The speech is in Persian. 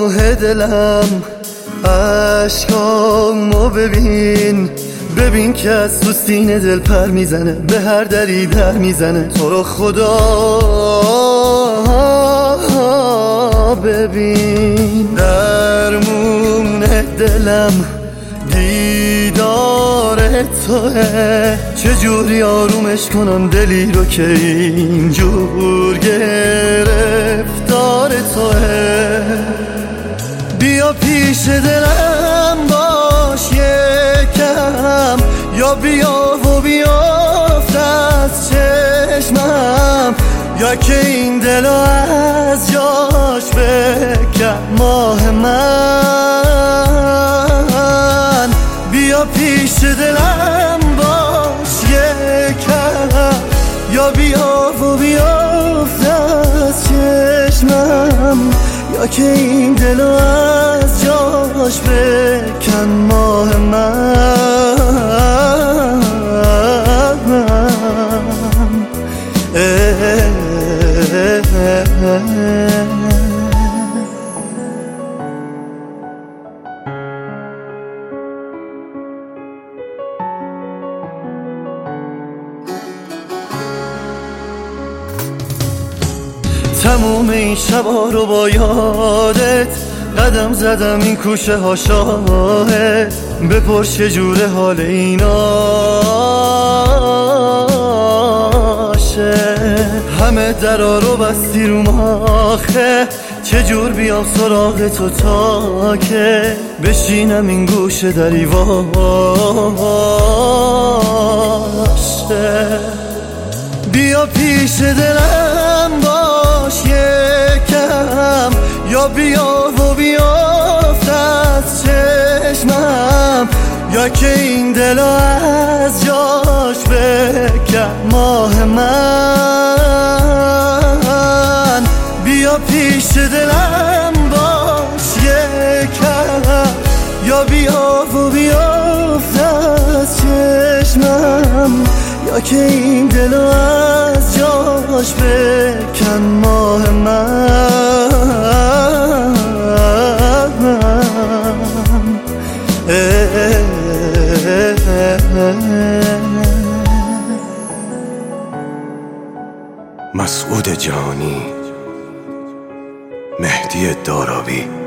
آه دلم عشقامو ببین که از تو سینه دل پر میزنه، به هر دری در میزنه. تو رو خدا ببین، درمون دلم دیدار توه. چجوری آرومش کنم دلی رو که اینجور گرفتار توه. بیا پیش دلم باش یکم، یا بیا و بیافت از چشمم، یا که این دل از جاش بکن ماه من. بیا پیش دلم باش یکم، یا بیا و بیافت از چشمم، یا که این دل از جاش بکن ماه من. تموم این شبا رو با یادت قدم زدم، این کوشه ها شاهد. بپرس چجوره حال ایناشه، همه درا رو بستی رو آخه. چجور بیام سراغ تو تا که بشینم این گوشه دری واشه. بیا پیش دلم باش یکم، یا بیا و بیافت از چشمم، یا که این دل از جاش بکن ماه من. بیا پیش دلم باش یکم، یا بیا و بیافت از چشمم، یا که این دل از جاش بکن ماه من. مسعود جهانی، مهدی دارابی.